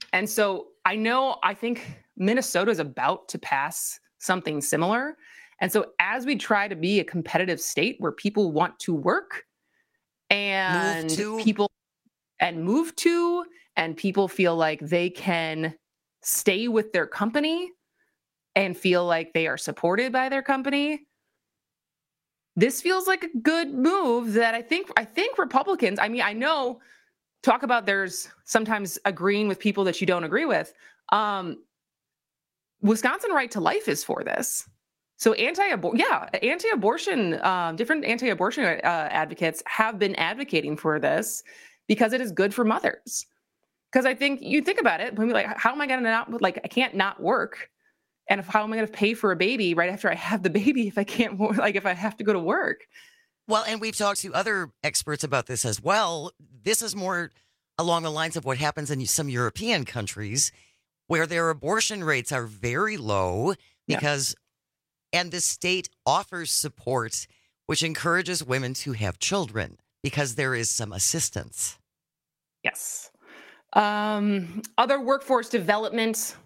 And so I think Minnesota is about to pass something similar. And so as we try to be a competitive state where people want to work and move to, and people feel like they can stay with their company and feel like they are supported by their company, this feels like a good move that I think Republicans, I mean, I know, talk about there's sometimes agreeing with people that you don't agree with. Wisconsin Right to Life is for this. So anti-abortion, different anti-abortion advocates have been advocating for this because it is good for mothers. Because I think you think about it, when like, how am I going to not, like, I can't not work. And how am I going to pay for a baby right after I have the baby if I can't, like, if I have to go to work? Well, and we've talked to other experts about this as well. This is more along the lines of what happens in some European countries where their abortion rates are very low because, and the state offers support, which encourages women to have children because there is some assistance. Yes. Other workforce development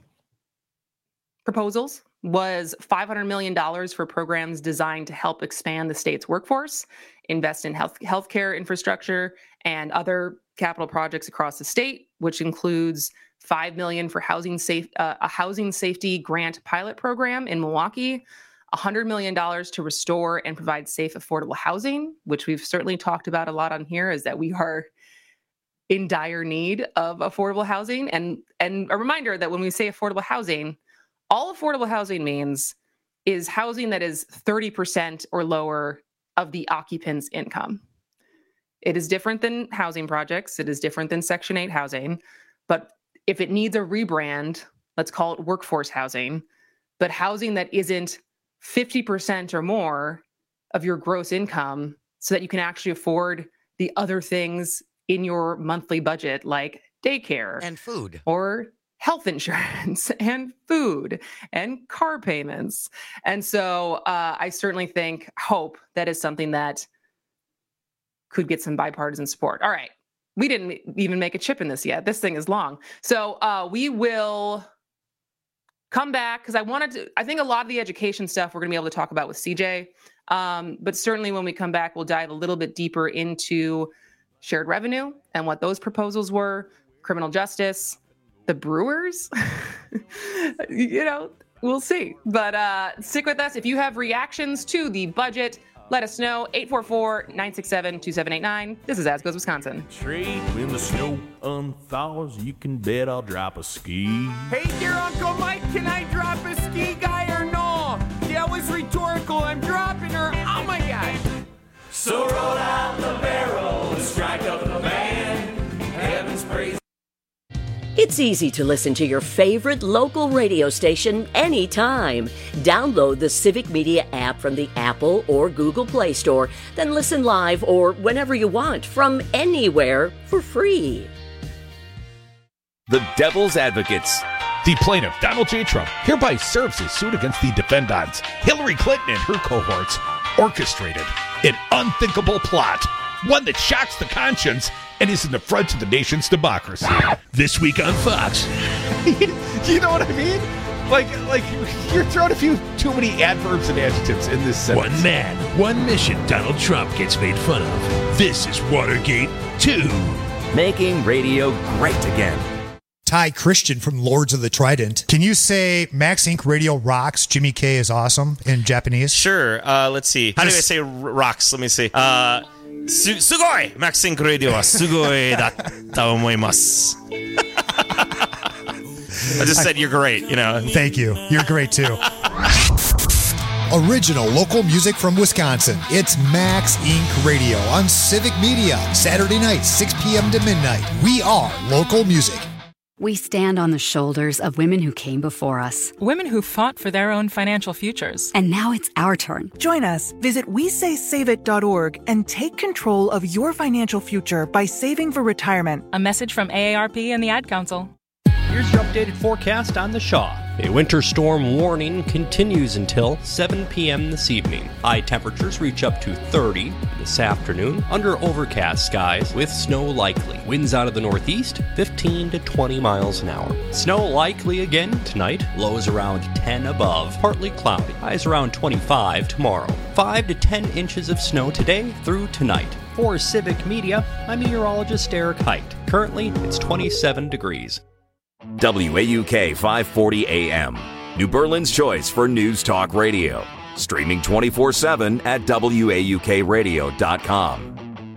proposals was $500 million for programs designed to help expand the state's workforce, invest in healthcare infrastructure, and other capital projects across the state, which includes $5 million for a housing safety grant pilot program in Milwaukee, $100 million to restore and provide safe, affordable housing, which we've certainly talked about a lot on here, is that we are in dire need of affordable housing. And a reminder that when we say affordable housing, all affordable housing means is housing that is 30% or lower of the occupant's income. It is different than housing projects. It is different than Section 8 housing. But if it needs a rebrand, let's call it workforce housing, but housing that isn't 50% or more of your gross income so that you can actually afford the other things in your monthly budget, like daycare and food or health insurance and food and car payments. And so I certainly hope that is something that could get some bipartisan support. All right. We didn't even make a chip in this yet. This thing is long. So we will come back because I think a lot of the education stuff we're going to be able to talk about with CJ. But certainly when we come back, we'll dive a little bit deeper into shared revenue and what those proposals were, criminal justice, the Brewers, we'll see. But stick with us. If you have reactions to the budget, let us know. 844-967-2789. This is As Goes Wisconsin. Trade when the snow unthaws, you can bet I'll drop a ski. Hey, dear Uncle Mike, can I drop a ski guy or no? That was rhetorical. I'm dropping her. Oh, my gosh. So roll out the barrel and strike up the band. Heaven's praise. It's easy to listen to your favorite local radio station anytime. Download the Civic Media app from the Apple or Google Play Store, then listen live or whenever you want from anywhere for free. The Devil's Advocates. The plaintiff, Donald J. Trump, hereby serves his suit against the defendants, Hillary Clinton and her cohorts, orchestrated an unthinkable plot, one that shocks the conscience and is an affront to the nation's democracy. This week on Fox. You know what I mean? Like you're throwing a few too many adverbs and adjectives in this sentence. One man, one mission Donald Trump gets made fun of. This is Watergate 2. Making radio great again. Ty Christian from Lords of the Trident. Can you say Max Inc. Radio rocks, Jimmy K is awesome in Japanese? Sure. Let's see. How do I say rocks? Let me see. Sugoi! Max Inc. Radio wa sugoi datta omoimasu. I just said you're great, Thank you. You're great, too. Original local music from Wisconsin. It's Max Inc. Radio on Civic Media. Saturday night, 6 p.m. to midnight. We are local music. We stand on the shoulders of women who came before us. Women who fought for their own financial futures. And now it's our turn. Join us. Visit WeSaySaveIt.org and take control of your financial future by saving for retirement. A message from AARP and the Ad Council. Here's your updated forecast on the Shaw. A winter storm warning continues until 7 p.m. this evening. High temperatures reach up to 30 this afternoon under overcast skies with snow likely. Winds out of the northeast, 15 to 20 miles an hour. Snow likely again tonight. Lows around 10 above. Partly cloudy. Highs around 25 tomorrow. 5 to 10 inches of snow today through tonight. For Civic Media, I'm meteorologist Eric Height. Currently, it's 27 degrees. WAUK 540 AM, New Berlin's choice for news talk radio. Streaming 24/7 at WAUKradio.com.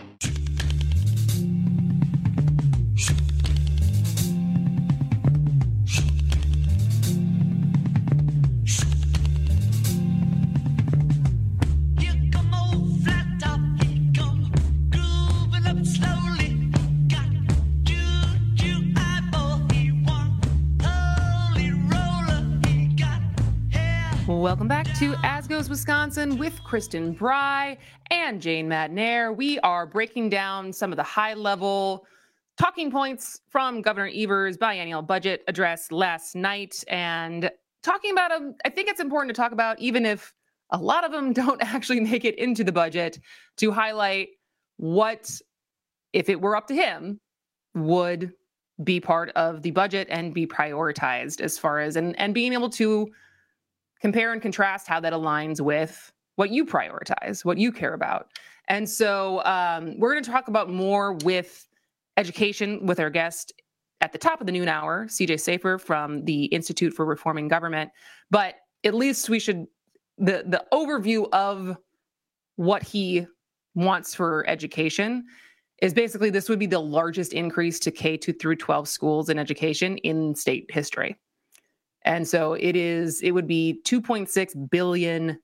Welcome back to As Goes Wisconsin with Kristen Bry and Jane Madnair. We are breaking down some of the high-level talking points from Governor Evers' biennial budget address last night, and talking about them. I think it's important to talk about, even if a lot of them don't actually make it into the budget, to highlight what, if it were up to him, would be part of the budget and be prioritized as far as, and being able to compare and contrast how that aligns with what you prioritize, what you care about. And so we're going to talk about more with education with our guest at the top of the noon hour, CJ Safer from the Institute for Reforming Government. But at least we should, the overview of what he wants for education is basically this would be the largest increase to K-2 through 12 schools in education in state history. And so it would be $2.6 billion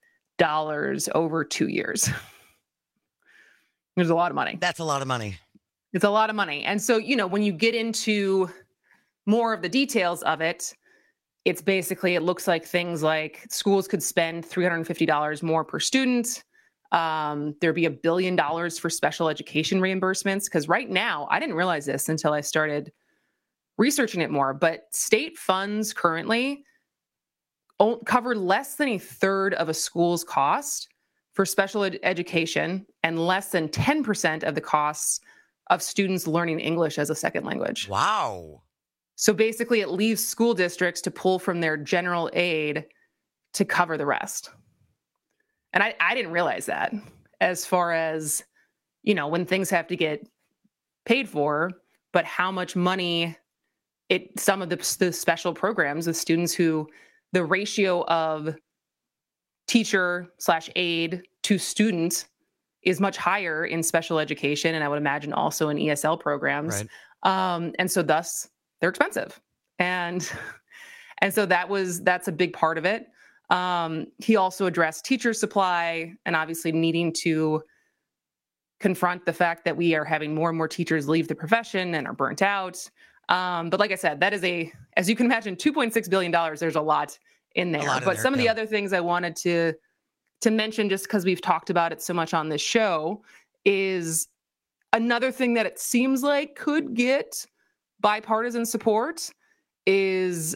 over 2 years. There's a lot of money. That's a lot of money. It's a lot of money. And so, when you get into more of the details of it, it's basically, it looks like things like schools could spend $350 more per student. There'd be $1 billion for special education reimbursements. Because right now, I didn't realize this until I started researching it more, but state funds currently cover less than a third of a school's cost for special education and less than 10% of the costs of students learning English as a second language. Wow. So basically it leaves school districts to pull from their general aid to cover the rest. And I didn't realize that, as far as, when things have to get paid for, but how much money some of the special programs with students who the ratio of teacher/aide to student is much higher in special education, and I would imagine also in ESL programs. Right. And so thus they're expensive. And so that's a big part of it. He also addressed teacher supply and obviously needing to confront the fact that we are having more and more teachers leave the profession and are burnt out. But like I said, that is as you can imagine, $2.6 billion, there's a lot in there. But some of the other things I wanted to mention, just because we've talked about it so much on this show, is another thing that it seems like could get bipartisan support is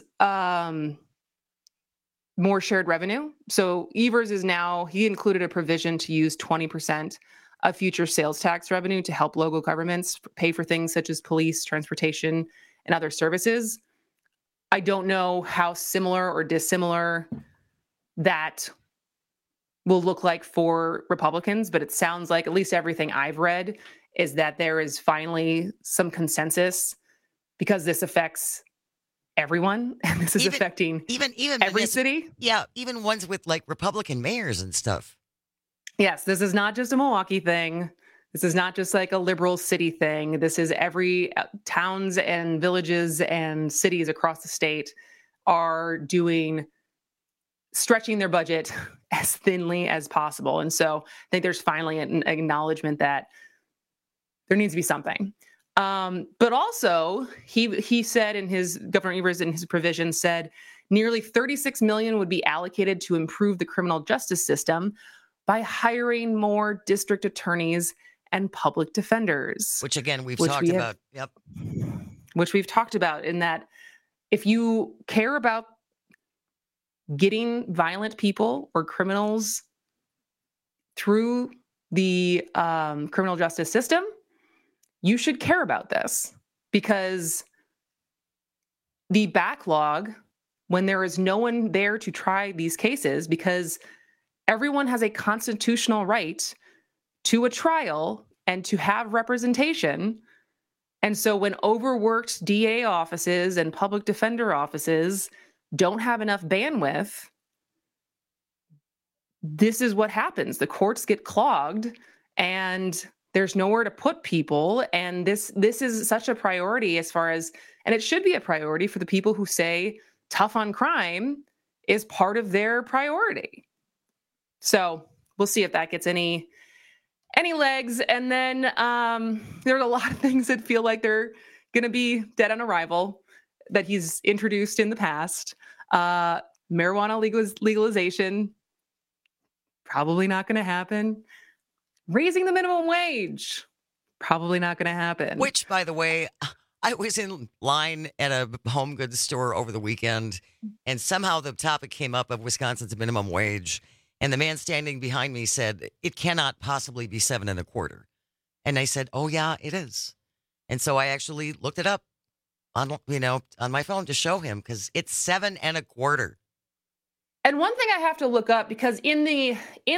more shared revenue. So Evers he included a provision to use 20% of future sales tax revenue to help local governments pay for things such as police, transportation, and other services. I don't know how similar or dissimilar that will look like for Republicans, but it sounds like, at least everything I've read, is that there is finally some consensus, because this affects everyone, and this is affecting even every city. Yeah, even ones with like Republican mayors and stuff. Yes, this is not just a Milwaukee thing. This is not just like a liberal city thing. This is every towns and villages and cities across the state are stretching their budget as thinly as possible. And so I think there's finally an acknowledgement that there needs to be something. But also he said Governor Evers in his provision said nearly $36 million would be allocated to improve the criminal justice system by hiring more district attorneys and public defenders. Which again, we've talked about. Yep. Which we've talked about, in that if you care about getting violent people or criminals through the criminal justice system, you should care about this, because the backlog, when there is no one there to try these cases, because everyone has a constitutional right to a trial and to have representation. And so when overworked DA offices and public defender offices don't have enough bandwidth, this is what happens. The courts get clogged and there's nowhere to put people. And this is such a priority as far as, and it should be a priority for the people who say tough on crime is part of their priority. So we'll see if that gets any legs. And then there are a lot of things that feel like they're going to be dead on arrival that he's introduced in the past. Marijuana legalization, probably not going to happen. Raising the minimum wage, probably not going to happen. Which, by the way, I was in line at a home goods store over the weekend, and somehow the topic came up of Wisconsin's minimum wage. And the man standing behind me said, it cannot possibly be 7.25. And I said, oh, yeah, it is. And so I actually looked it up on my phone to show him, because it's 7.25. And one thing I have to look up, because in the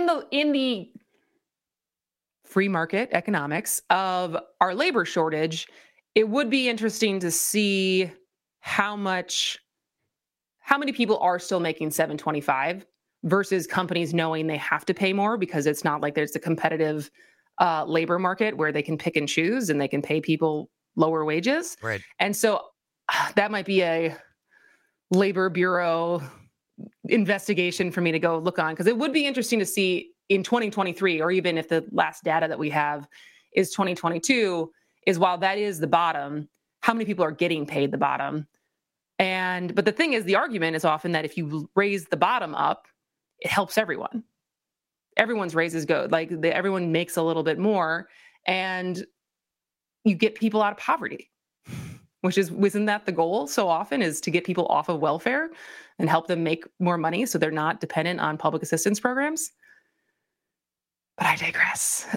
free market economics of our labor shortage, it would be interesting to see how many people are still making $7.25 versus companies knowing they have to pay more, because it's not like there's a competitive labor market where they can pick and choose and they can pay people lower wages. Right. And so that might be a labor bureau investigation for me to go look on, because it would be interesting to see in 2023, or even if the last data that we have is 2022, is while that is the bottom, how many people are getting paid the bottom? But the thing is, the argument is often that if you raise the bottom up, it helps everyone. Everyone's raises go, everyone makes a little bit more, and you get people out of poverty, isn't that the goal so often, is to get people off of welfare and help them make more money so they're not dependent on public assistance programs? But I digress.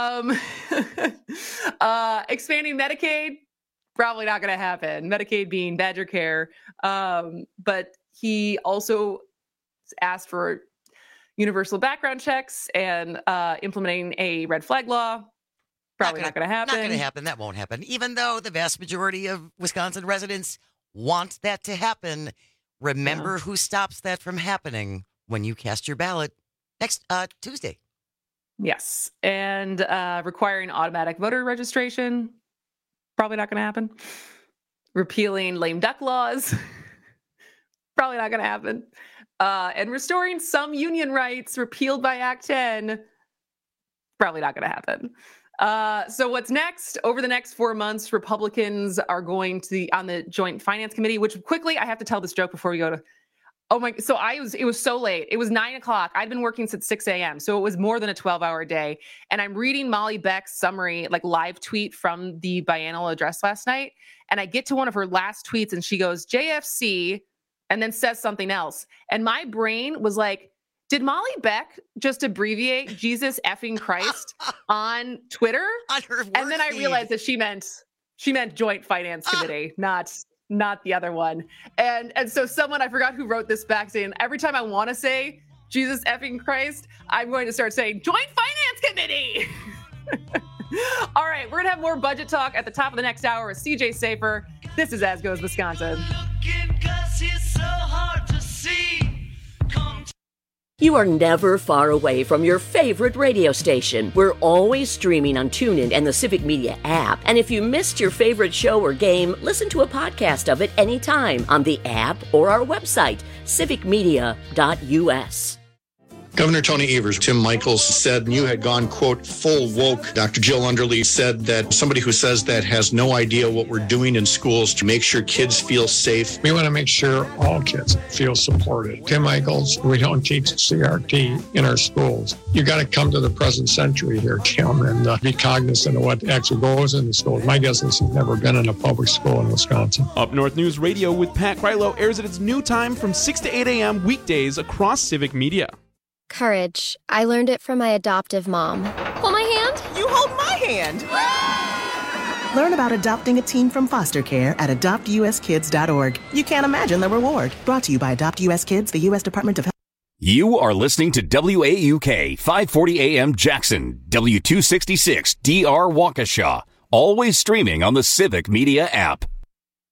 Expanding Medicaid, probably not going to happen. Medicaid being Badger Care. But he also asked for universal background checks and implementing a red flag law. Probably not going to happen. Not going to happen. That won't happen. Even though the vast majority of Wisconsin residents want that to happen, remember who stops that from happening when you cast your ballot next Tuesday. Yes. And requiring automatic voter registration, probably not going to happen. Repealing lame duck laws, probably not going to happen. And restoring some union rights repealed by Act 10, probably not going to happen. So what's next? Over the next 4 months, Republicans are going to on the Joint Finance Committee, which quickly, I have to tell this joke before we go to, it was so late. It was 9:00. I'd been working since 6 a.m. So it was more than a 12-hour day. And I'm reading Molly Beck's summary, live tweet from the biennial address last night. And I get to one of her last tweets and she goes, JFC, and then says something else. And my brain was like, did Molly Beck just abbreviate Jesus effing Christ on Twitter? On her and then I realized that she meant Joint Finance Committee, not the other one. And so someone, I forgot who wrote this back, saying every time I want to say Jesus effing Christ, I'm going to start saying Joint Finance Committee. All right, we're going to have more budget talk at the top of the next hour with CJ Safer. This is As Goes Wisconsin. You are never far away from your favorite radio station. We're always streaming on TuneIn and the Civic Media app. And if you missed your favorite show or game, listen to a podcast of it anytime on the app or our website, civicmedia.us. Governor Tony Evers, Tim Michaels said you had gone, quote, full woke. Dr. Jill Underly said that somebody who says that has no idea what we're doing in schools to make sure kids feel safe. We want to make sure all kids feel supported. Tim Michaels, we don't teach CRT in our schools. You got to come to the present century here, Tim, and be cognizant of what actually goes in the schools. My guess is he's never been in a public school in Wisconsin. Up North News Radio with Pat Krylo airs at its new time from 6 to 8 a.m. weekdays across Civic Media. Courage. I learned it from my adoptive mom. Hold my hand. You hold my hand. Learn about adopting a teen from foster care at adoptuskids.org. You can't imagine the reward. Brought to you by Adopt US Kids, the U.S. Department of Health. You are listening to WAUK 540 AM Jackson, W266 DR Waukesha. Always streaming on the Civic Media app.